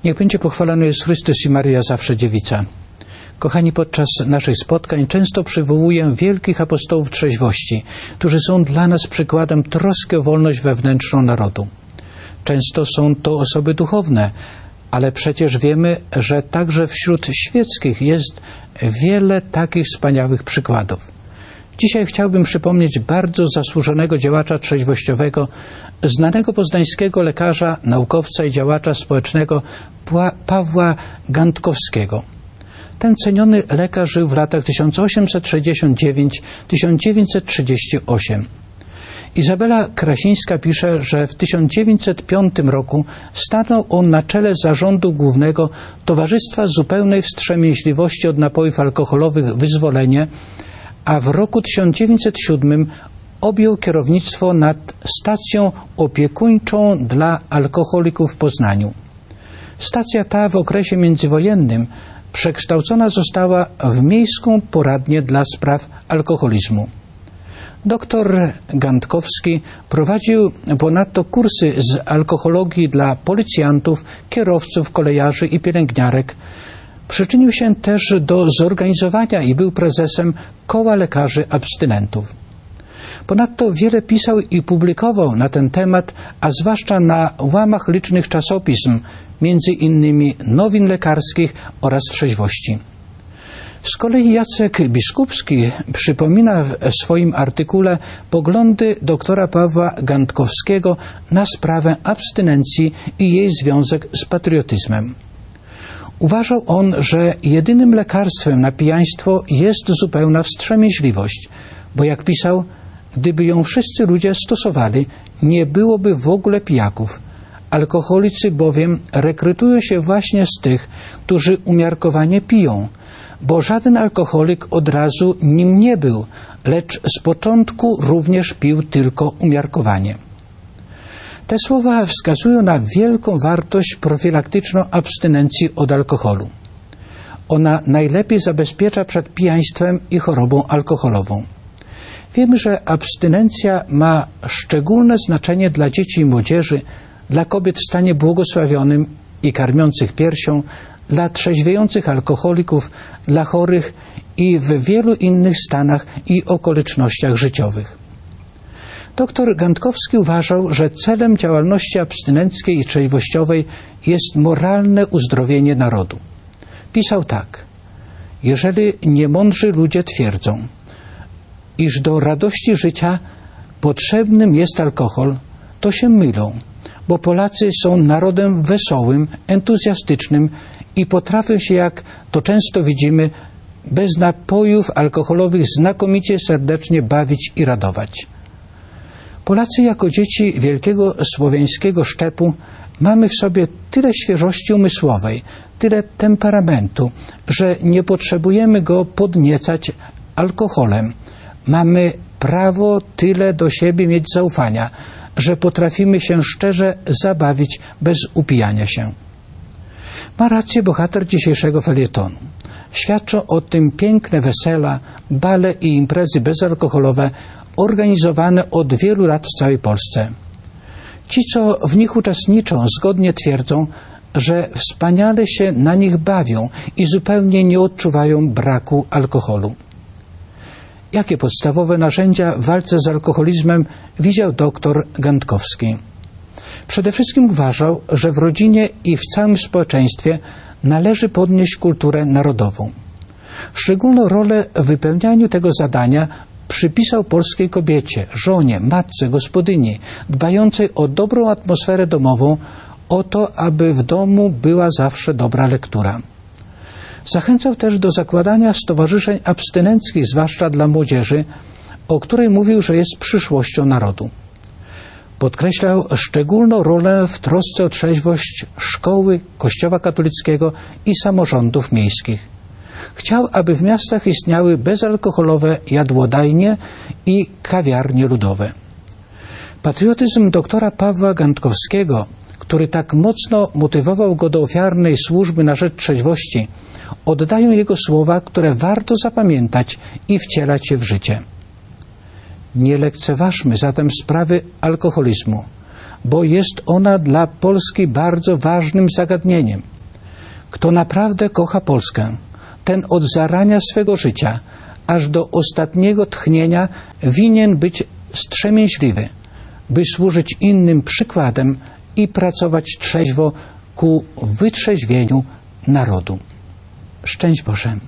Niech będzie pochwalony Jezus Chrystus i Maryja zawsze dziewica. Kochani, podczas naszych spotkań często przywołuję wielkich apostołów trzeźwości, którzy są dla nas przykładem troski o wolność wewnętrzną narodu. Często są to osoby duchowne, ale przecież wiemy, że także wśród świeckich jest wiele takich wspaniałych przykładów. Dzisiaj chciałbym przypomnieć bardzo zasłużonego działacza trzeźwościowego, znanego poznańskiego lekarza, naukowca i działacza społecznego Pawła Gandkowskiego. Ten ceniony lekarz żył w latach 1869-1938. Izabela Krasińska pisze, że w 1905 roku stanął on na czele zarządu głównego Towarzystwa Zupełnej Wstrzemięźliwości od Napojów Alkoholowych Wyzwolenie, a w roku 1907 objął kierownictwo nad stacją opiekuńczą dla alkoholików w Poznaniu. Stacja ta w okresie międzywojennym przekształcona została w miejską poradnię dla spraw alkoholizmu. Doktor Gandkowski prowadził ponadto kursy z alkohologii dla policjantów, kierowców, kolejarzy i pielęgniarek. Przyczynił się też do zorganizowania i był prezesem Koła Lekarzy Abstynentów. Ponadto wiele pisał i publikował na ten temat, a zwłaszcza na łamach licznych czasopism, między innymi Nowin Lekarskich oraz Trzeźwości. Z kolei Jacek Biskupski przypomina w swoim artykule poglądy doktora Pawła Gandkowskiego na sprawę abstynencji i jej związek z patriotyzmem. Uważał on, że jedynym lekarstwem na pijaństwo jest zupełna wstrzemięźliwość, bo jak pisał, gdyby ją wszyscy ludzie stosowali, nie byłoby w ogóle pijaków. Alkoholicy bowiem rekrutują się właśnie z tych, którzy umiarkowanie piją, bo żaden alkoholik od razu nim nie był, lecz z początku również pił tylko umiarkowanie. Te słowa wskazują na wielką wartość profilaktyczną abstynencji od alkoholu. Ona najlepiej zabezpiecza przed pijaństwem i chorobą alkoholową. Wiemy, że abstynencja ma szczególne znaczenie dla dzieci i młodzieży, dla kobiet w stanie błogosławionym i karmiących piersią, dla trzeźwiejących alkoholików, dla chorych i w wielu innych stanach i okolicznościach życiowych. Doktor Gandkowski uważał, że celem działalności abstynenckiej i trzeźwościowej jest moralne uzdrowienie narodu. Pisał tak: jeżeli niemądrzy ludzie twierdzą, iż do radości życia potrzebnym jest alkohol, to się mylą, bo Polacy są narodem wesołym, entuzjastycznym i potrafią się, jak to często widzimy, bez napojów alkoholowych znakomicie serdecznie bawić i radować. Polacy jako dzieci wielkiego słowiańskiego szczepu mamy w sobie tyle świeżości umysłowej, tyle temperamentu, że nie potrzebujemy go podniecać alkoholem. Mamy prawo tyle do siebie mieć zaufania, że potrafimy się szczerze zabawić bez upijania się. Ma rację bohater dzisiejszego felietonu. Świadczą o tym piękne wesela, bale i imprezy bezalkoholowe organizowane od wielu lat w całej Polsce. Ci, co w nich uczestniczą, zgodnie twierdzą, że wspaniale się na nich bawią i zupełnie nie odczuwają braku alkoholu. Jakie podstawowe narzędzia w walce z alkoholizmem widział doktor Gandkowski? Przede wszystkim uważał, że w rodzinie i w całym społeczeństwie należy podnieść kulturę narodową. Szczególną rolę w wypełnianiu tego zadania przypisał polskiej kobiecie, żonie, matce, gospodyni, dbającej o dobrą atmosferę domową, o to, aby w domu była zawsze dobra lektura. Zachęcał też do zakładania stowarzyszeń abstynenckich, zwłaszcza dla młodzieży, o której mówił, że jest przyszłością narodu. Podkreślał szczególną rolę w trosce o trzeźwość szkoły, Kościoła katolickiego i samorządów miejskich. Chciał, aby w miastach istniały bezalkoholowe jadłodajnie i kawiarnie ludowe. Patriotyzm doktora Pawła Gandkowskiego, który tak mocno motywował go do ofiarnej służby na rzecz trzeźwości, oddają jego słowa, które warto zapamiętać i wcielać je w życie. Nie lekceważmy zatem sprawy alkoholizmu, bo jest ona dla Polski bardzo ważnym zagadnieniem. Kto naprawdę kocha Polskę, ten od zarania swego życia aż do ostatniego tchnienia winien być wstrzemięźliwy, by służyć innym przykładem i pracować trzeźwo ku wytrzeźwieniu narodu. Szczęść Boże.